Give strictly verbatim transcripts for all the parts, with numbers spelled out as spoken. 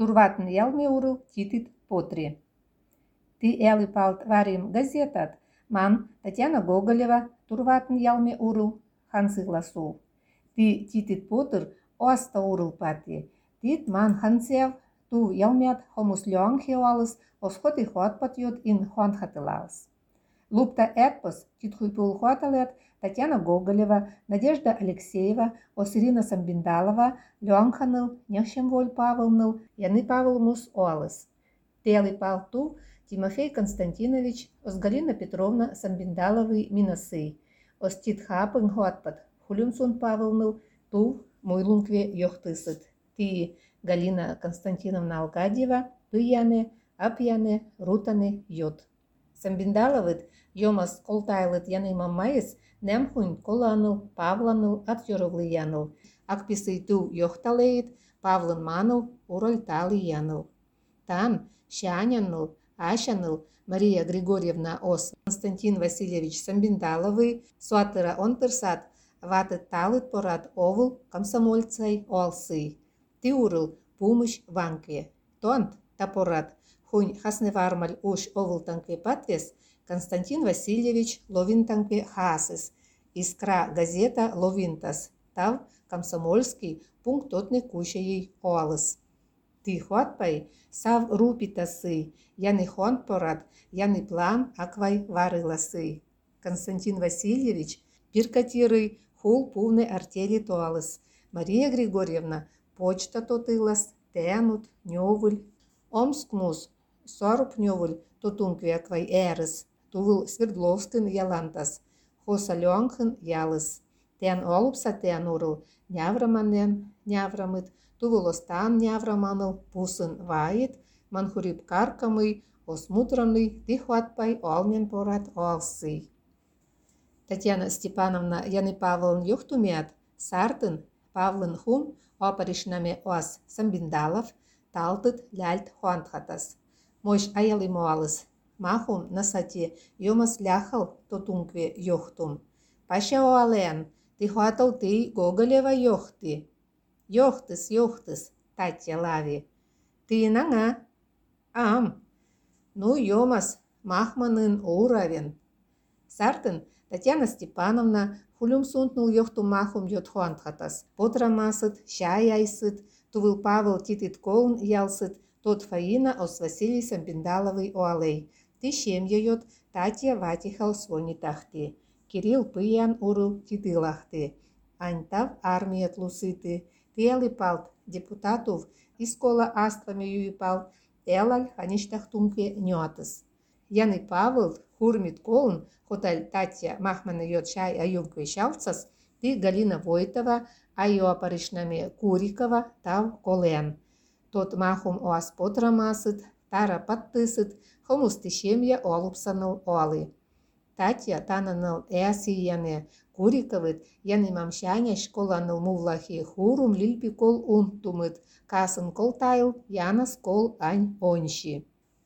Турватын ялме урыл титит потри. Ти элы палт варим газетат, ман Татьяна Гоголева турватын ялме урыл хансы гласу. Ти титит потр оста урыл пати. Тит ман хансев ту ялмят хомус лёң хеуалыс осхоти хот патьот ин хон хатылалыс. Лупта эпос титхуйпул хоталет Татьяна Гоголева, Надежда Алексеева, Осирина Самбиндалова, Лёңханыл, Нехшемволь Павловныл, Яны Павловнус Олыс. Телы палту Тимофей Константинович, Осгалина Петровна Самбиндаловый Минасы, Остит Хапын Хотпат, Хулюнсун Павловныл, Ту Муйлункве Йохтысыт. Ти Галина Константиновна Алгадьева, Пыяне, Апьяне, Рутане, Йот. Самбиндаловыт Йомас колтайлыт яны мамайыс, Немхунь коланыл, Павланыл, Атьоровлы яныл. Акписыйту йохталейт, Павлын маныл, урольталы яныл. Тан Шаняныл, Ашаныл, Мария Григорьевна Ос, Константин Васильевич Самбиндаловый, Суатыра онтырсат, ваты талыт порат овыл комсомольцай олсы. Ти урыл пумыш ванкве. Тонт тапорат, хунь хасневармаль уж овыл танкве патвес, Константин Васильевич Ловинтанкве хасыс, Искра газета Ловинтас, тав комсомольский пунктотный кучаей олыс. Ти хотпай сав рупитасы, яны хон порат, яны план аквай варыласы. Константин Васильевич пиркатирый хул пувны артели тоалыс. Мария Григорьевна почта тотылас, тянут, нёвыль. Омскмус соруб нёвыль тотункве аквай эрыс. Тувыл Свердловскин ялантас, хоса лёңхын ялыс. Тен олупса тен урыл, нявраманен няврамыт, тувыл остан нявраманыл, пусын вайит, манхурип каркамый, осмутранный, тихватпай олмен порат олсы. Татьяна Степановна Яны Павловн юхтумят, сартын, Павлын хум, опаришнаме ос Самбиндалов, талтыт ляльт хуантхатас. Мощ аялы моалыс. Махум насати йомас ляхал тотункве йохтум. Паша оален, ты хуатал ты Гоголева йохты. Йохтыс, йохтыс, Татья лави. Ты нага? Ам. Ну, йомас, махманын уравен. Сартын Татьяна Степановна хулюм сунтнул йохту махум йот хуантхатас. Потрамасыт, шай айсыт, тувыл Павел титит колн ялсыт, тот Фаина ос Василий Самбиндаловый оалей. Ти шемья йот Татья ватихал свони тахти. Кирилл пыян урыл титылахты. Аньтав армият лусыты. Телы палт депутатов искола аствами юипал. Элаль хаништахтунке нётыс. Яны Павел хурмит колн хоталь Татья махмана йот шай аюмкве шавцас. Ти Галина Войтова айо апаришнаме Курикова тав колен. Тот махум оас потрамасыт, тара паттысыт, хомусты шемья олупсаныл оалы. Татья тананыл эси яне, Куриковыт яны мамшаня школаныл мувлахи хурум лильпи кол унтумыт, касын кол тайл, янас кол ань онши.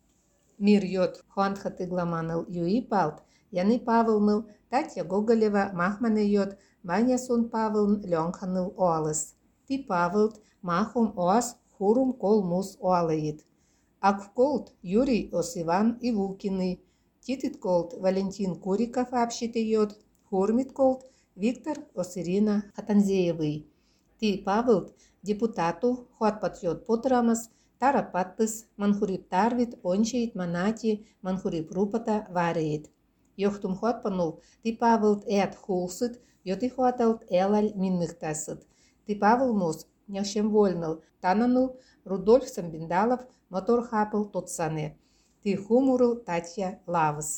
Мир йот хуантхаты гламаныл юи палт, Яны Павлныл, Татья Гоголева махманы йот, Манясон Павлн лёңханыл оалыс. Ти Павлт махум оас хурум кол мус оалайит. Аквколт Юрий Осиван Ивукины, Титит колт Валентин Куриков общите йод, Хурмит колт Виктор Осирина Хатанзеевый. Ти Павлт депутату хуатпат йод потрамас, тарапаттыс манхурип тарвит ончеит манати манхурип рупата вареит. Йохтум хуатпанул ти Павлт эт хулсыт, йоти хуаталт элаль минныхтасыт. Ти Павл мус Нехшем вольныл, тананыл Рудольф Самбиндалов мотор хапыл тотсане. Ти хумурыл Татья лавыс.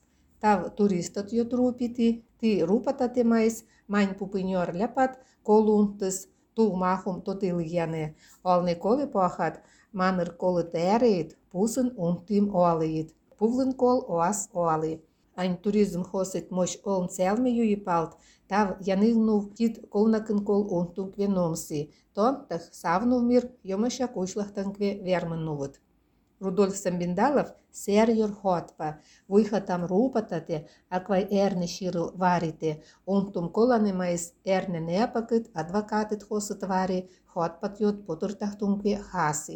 Тав туристот йот рупити, ти рупата темайс, мань пупыньор ляпат, колунтыс, ту махум тотыл яне. Олны колы поахат, маныр колы тәрейт, пусын унтым оалыйт. Пувлын кол оас оалы. Ань туризм хосыт мощ олн целме юипалт, тав янылну тит колнакын кол унтункве номсы, тон тах савну мир йомаша кушлахтанкве верманнувыт. Рудольф Самбиндалов сер йор хотпа, вуйхатам рупатате, аквай эрне ширыл варите, унтум коланы майс эрне непакыт, адвокатыт хосыт вари, хотпат йот потуртахтункве хаси.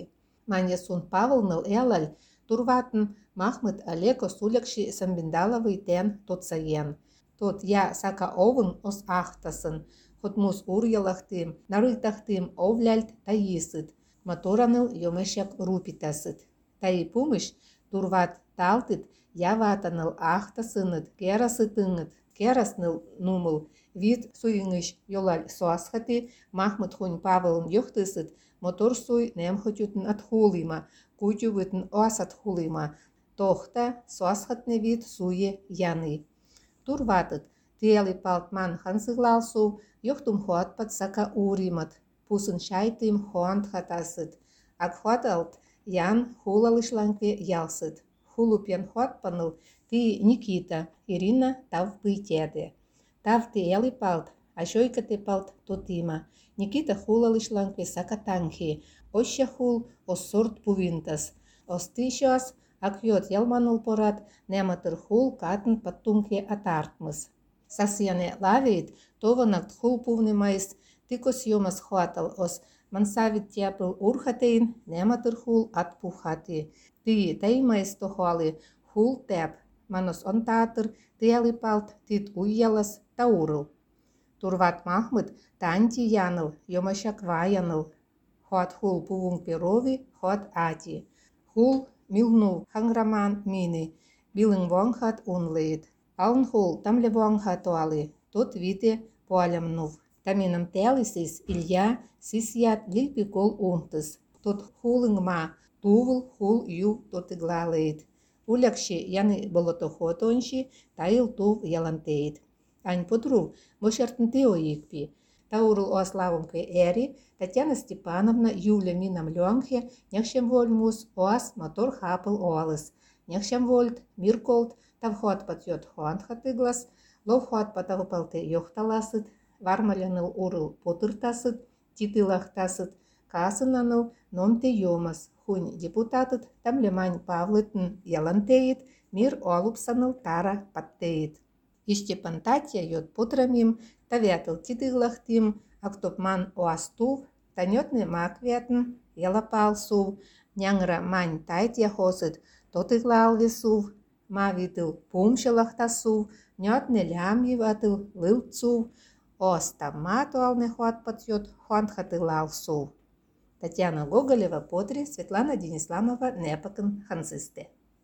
Маньясун Павылныл элаль турватын Махмыт Алеко сулякши самбиндалавый тен тотсаен. Тот я сака овын ос ахтасын, хотмус урьялахтым, нарыйтахтым овляльт таисыт, мотораныл йомешяк рупитасыт. Таи пумыш турват талтыт, яватаныл ахтасыныт, керасытыныт, керасныл нумыл, вид суйыңыш йолаль соасхаты, Махмыт хунь Павылын йохтысыт, мотор суй немхотютын атхулыма, кутювытын оас атхулыма, тохта соасхатны вид суе яны. Турватыт, тиели палтман хансыглалсу, йохтум хуатпат сака уримат, пусын шайтым хуант хатасыт, ак хуаталт ян хулалышланкве ялсыт. Хулупен хуатпаныл ти Никита, Ирина тав пытеде. Тав тиели палт, ашойкате палт тотима. Никита хулалышланкве сака танхи, оща хул оссорт пувинтас. Остышас ак йот ялманыл порат, нематыр хул катын паттумке атартмыс. Сасьяне лавит, тованакт хул пувнемайс, тикос йомас хуатал ос мансавит тяпыл урхатейн, нематыр хул атпухати. Ти таймайс тохуалы хул теп, манос онтатыр, тиели палт, тит уйялас таурыл. Турват Махмыт танти яныл, йомашак ваяныл. Хуат хул пувун перови, хуат ати. Хул милну ханграман мини, билың вонхат унлейд. Алн хул тамле вонхат уалы, тот вите пуалямнув. Тамином телисис Илья сисят лильпи кол унтыс. Тот хулың ма, тувыл хул ю тотыглалейд. Улякши яны болотохотонши, тайыл тув ялантейд. Ань потру, мошертн теоикпи. Таурыл оаславымке эри, Татьяна Степановна Юля минам лёнхе, нехшем вольмус оас мотор хапыл оалыс. Нехшем вольт, мирколт, тавхуат патьот хуантхатыглас, ловхуат патавыпалте йохталасыт, вармаляныл урыл потыртасыт, титылахтасыт, касынаныл номте йомас, хунь депутатыт тамлемань Павлытын ялантеит, мир оалупсаныл тара паттеит. Ищепан Татья йот путрамим, тавятыл титылахтим, актопман оастув, танётны маквятын, ялапалсув, няңра мань тайтья хосыт, тотыглалвесув, мавитыл пумшалахтасув, нётны лямьеватыл лылцув, остамату алны хуатпат йот хуантхатылалсув. Татьяна Гоголева, Потри, Светлана Денисламова, Непакын, Хансысте.